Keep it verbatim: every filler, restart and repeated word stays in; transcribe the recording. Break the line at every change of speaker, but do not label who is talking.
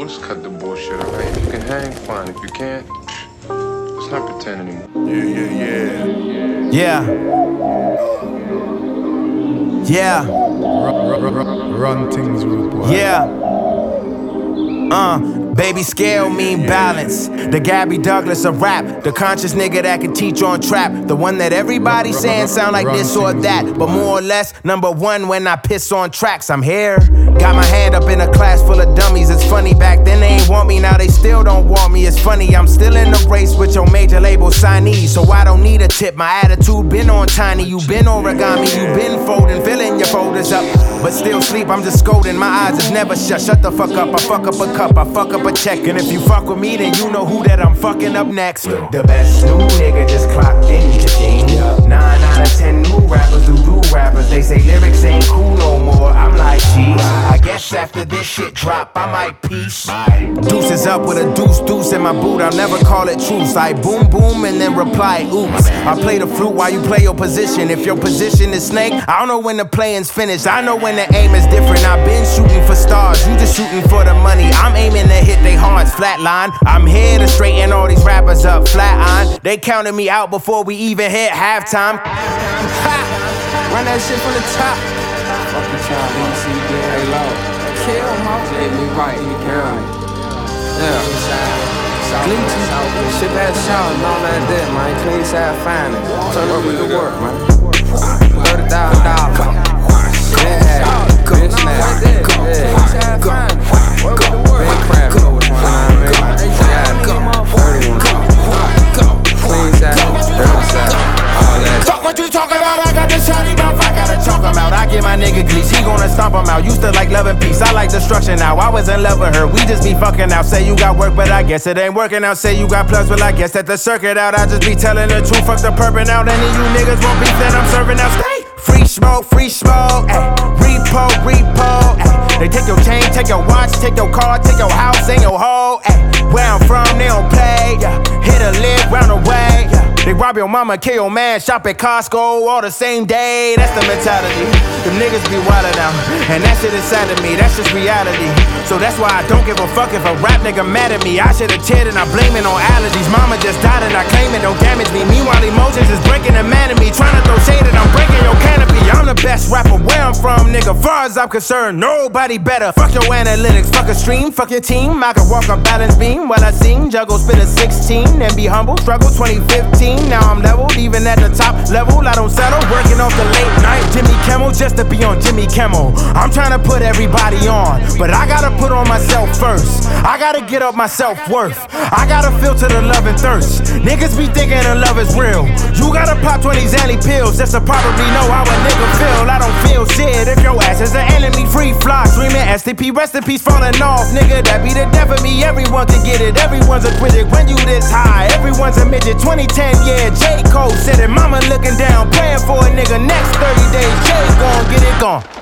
We'll just cut the bullshit, alright? If you can hang, fine. If you can't, let's not pretend anymore.
Yeah, yeah, yeah.
Yeah. Yeah.
Run, run, run, run things, rude boy.
Yeah. Uh, baby scale mean balance. The Gabby Douglas of rap. The conscious nigga that can teach on trap. The one that everybody saying sound like this or that, but more or less number one when I piss on tracks. I'm here. Got my hand up in a class full of dummies. It's funny, back then they ain't want me, now they still don't want me. It's funny, I'm still in the race with your major label signees, so I don't need a tip. My attitude been on tiny. You been origami, you been folding, filling your folders up, but still sleep, I'm just scolding. My eyes is never shut. Shut the fuck up, I fuck up a cup, I fuck up a check. And if you fuck with me, then you know who that I'm fucking up next. The best new nigga just clocked in the game. Nine out of ten new rappers do do rappers. They say lyrics ain't cool no more. I'm like, geez, I guess after this shit drop, I might peace. Deuces up with a deuce deuce in my boot. I'll never call it truce. I boom boom and then reply oops. I play the flute while you play your position. If your position is snake, I don't know when the playing's finished. I know when the aim is different. I've been shooting for stars, you just shooting for the money. I'm aiming to hit they hearts flatline. I'm here to straighten all these rappers up flat on. They counted me out before we even hit halftime. Run that shit from the top.
Fuck the child, D C, hey low. Kill my J me right, you kill me. Yeah. Gleechy, shit that shot and all that that, man. Clean side finest. Turn up with the work, man. thirty thousand dollars. Yeah, bitch now. Yeah, go. Big crap, you know what I mean? Yeah, go. thirty-one. Clean side, dirty side, all that.
Talk what you talking about, I got the shiny mouth, I gotta chalk him out. I get my nigga Gleece, he gonna stomp him out. Used to like love and peace, I like destruction now. I was in love with her, we just be fucking now. Say you got work, but I guess it ain't working out. Say you got plus, but I guess that the circuit out. I just be telling the truth, fuck the purping out. Any of you niggas won't beef that I'm serving out. Stay free smoke, free smoke, ayy. Repo, repo, ayy. They take your chain, take your watch, take your car, take your house and your hoe, ayy. Where I'm from, they don't play, yeah. Hit a lick, round away, yeah. They rob your mama, kill your man, shop at Costco all the same day. That's the mentality. Them niggas be wildin' out, and that shit is sad to me. That's just reality. So that's why I don't give a fuck if a rap nigga mad at me. I should've cheered and I blame it on allergies. Mama just died and I claim it, don't damage me. Meanwhile, emotions is breaking the man in me. Trying to throw shade and I'm breaking your canopy. I'm the best rapper where I'm from, nigga. Far as I'm concerned, nobody better. Fuck your analytics, fuck a stream, fuck your team. I can walk a balance beam while I sing. Juggle, spit a sixteen and be humble. Struggle twenty fifteen. Now I'm leveled, even at the top level. I don't settle, working off the late night Jimmy Kimmel just to be on Jimmy Kimmel. I'm trying to put everybody on, but I gotta put on myself first. I gotta get up my self-worth. I gotta filter the love and thirst. Niggas be thinking the love is real. You gotta pop twenty Xanny pills just to probably know how a nigga feel. I don't feel shit if your ass is an enemy. Free fly, screaming S T P, rest in peace, falling off. Nigga, that be the death of me. Everyone can get it, everyone's a critic. When you this high, everyone's a midget. Twenty ten, yeah, J. Cole said it. Mama looking down, praying for a nigga. Next thirty days, Jay gon' get it gone.